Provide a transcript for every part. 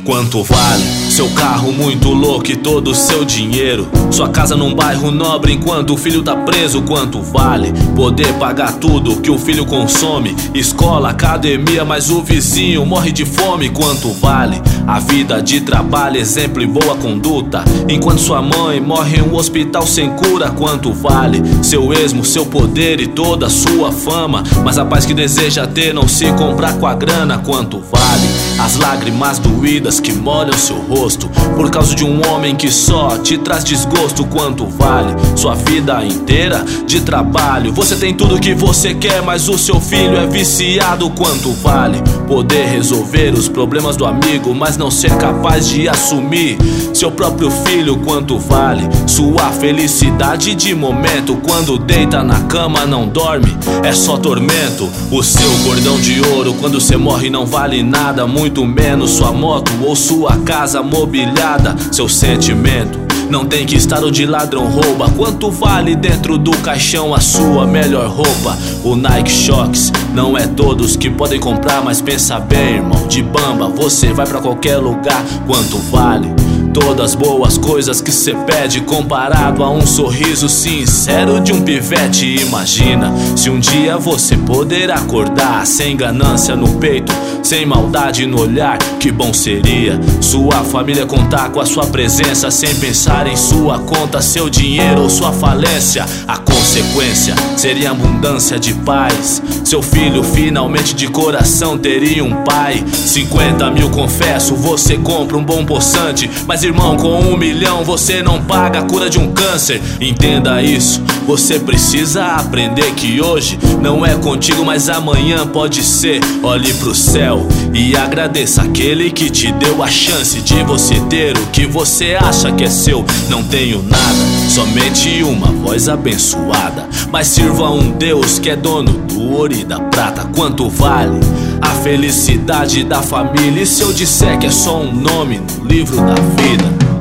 Quanto vale seu carro muito louco e todo o seu dinheiro? Sua casa num bairro nobre enquanto o filho tá preso? Quanto vale poder pagar tudo que o filho consome? Escola, academia, mas o vizinho morre de fome. Quanto vale a vida de trabalho, exemplo e boa conduta, enquanto sua mãe morre em um hospital sem cura? Quanto vale seu esmo, seu poder e toda a sua fama, mas a paz que deseja ter não se comprar com a grana? Quanto vale as lágrimas doídas que molham seu rosto por causa de um homem que só te traz desgosto? Quanto vale sua vida inteira de trabalho? Você tem tudo que você quer, mas o seu filho é viciado. Quanto vale poder resolver os problemas do amigo, mas não ser capaz de assumir seu próprio filho? Quanto vale sua felicidade de momento? Quando deita na cama não dorme, é só tormento. O seu cordão de ouro quando você morre não vale nada, muito menos sua moto ou sua casa mobiliada. Seu sentimento não tem que estar onde ladrão rouba. Quanto vale dentro do caixão a sua melhor roupa? O Nike Shox não é todos que podem comprar, mas pensa bem, irmão, de bamba você vai pra qualquer lugar. Quanto vale todas as boas coisas que cê pede comparado a um sorriso sincero de um pivete? Imagina se um dia você poder acordar sem ganância no peito, sem maldade no olhar. Que bom seria sua família contar com a sua presença, sem pensar em sua conta, seu dinheiro ou sua falência. A consequência seria abundância de paz. Seu filho finalmente de coração teria um pai. 50 mil confesso, você compra um bom poçante, mas irmão, com 1 milhão você não paga a cura de um câncer. Entenda isso, você precisa aprender que hoje não é contigo, mas amanhã pode ser. Olhe pro céu e agradeça aquele que te deu a chance de você ter o que você acha que é seu. Não tenho nada, somente uma voz abençoada, mas sirva a um Deus que é dono do ouro e da prata. Quanto vale a felicidade da família? E se eu disser que é só um nome no livro da vida?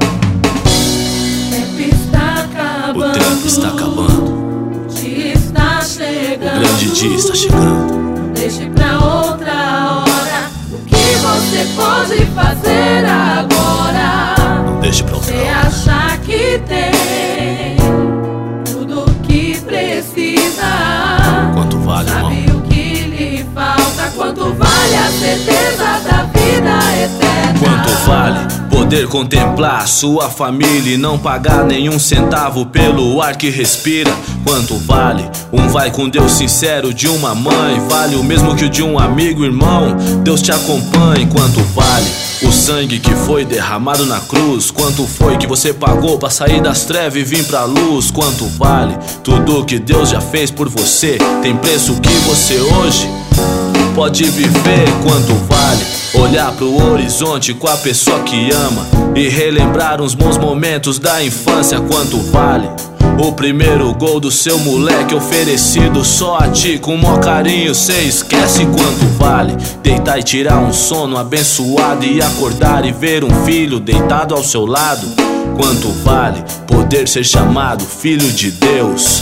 O tempo está acabando, o dia está chegando, o grande dia está chegando. Deixe pra outra hora o que você pode fazer agora. Não deixe pra outra hora. Você acha que tem tudo o que precisa? Quanto vale, irmão? Sabe o que lhe falta? Quanto vale a certeza da vida eterna? Quanto vale poder contemplar sua família e não pagar nenhum centavo pelo ar que respira? Quanto vale um vai com Deus sincero de uma mãe? Vale o mesmo que o de um amigo, irmão, Deus te acompanhe. Quanto vale o sangue que foi derramado na cruz? Quanto foi que você pagou pra sair das trevas e vir pra luz? Quanto vale tudo que Deus já fez por você? Tem preço que você hoje pode viver? Quanto vale olhar pro horizonte com a pessoa que ama e relembrar uns bons momentos da infância? Quanto vale o primeiro gol do seu moleque oferecido só a ti com maior carinho? Cê esquece? Quanto vale deitar e tirar um sono abençoado e acordar e ver um filho deitado ao seu lado? Quanto vale poder ser chamado filho de Deus?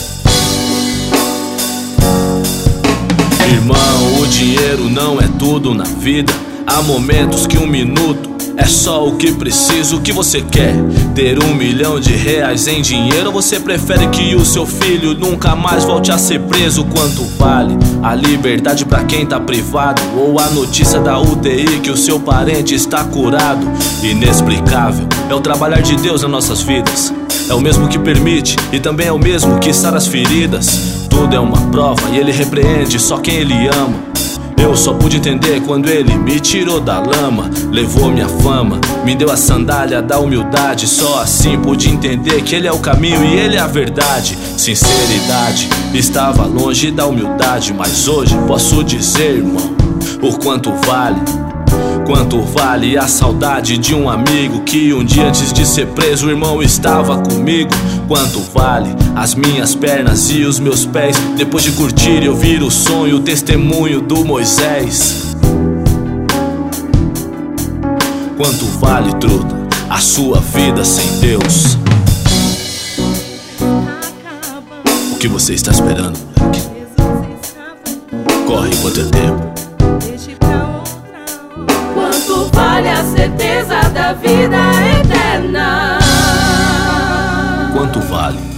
Irmão, o dinheiro não é tudo na vida. Há momentos que 1 minuto é só o que precisa. O que você quer? Ter 1 milhão de reais em dinheiro? Ou você prefere que o seu filho nunca mais volte a ser preso? Quanto vale a liberdade pra quem tá privado? Ou a notícia da UTI que o seu parente está curado? Inexplicável é o trabalhar de Deus nas nossas vidas. É o mesmo que permite e também é o mesmo que sara as feridas. Tudo é uma prova e Ele repreende só quem Ele ama. Eu só pude entender quando Ele me tirou da lama, levou minha fama, me deu a sandália da humildade. Só assim pude entender que Ele é o caminho e Ele é a verdade. Sinceridade estava longe da humildade, mas hoje posso dizer, irmão, o quanto vale. Quanto vale a saudade de um amigo que um dia antes de ser preso, o irmão estava comigo? Quanto vale as minhas pernas e os meus pés depois de curtir e ouvir o sonho, o testemunho do Moisés? Quanto vale, truta, a sua vida sem Deus? O que você está esperando, moleque? Corre enquanto é tempo. Quanto vale a certeza quanto vale.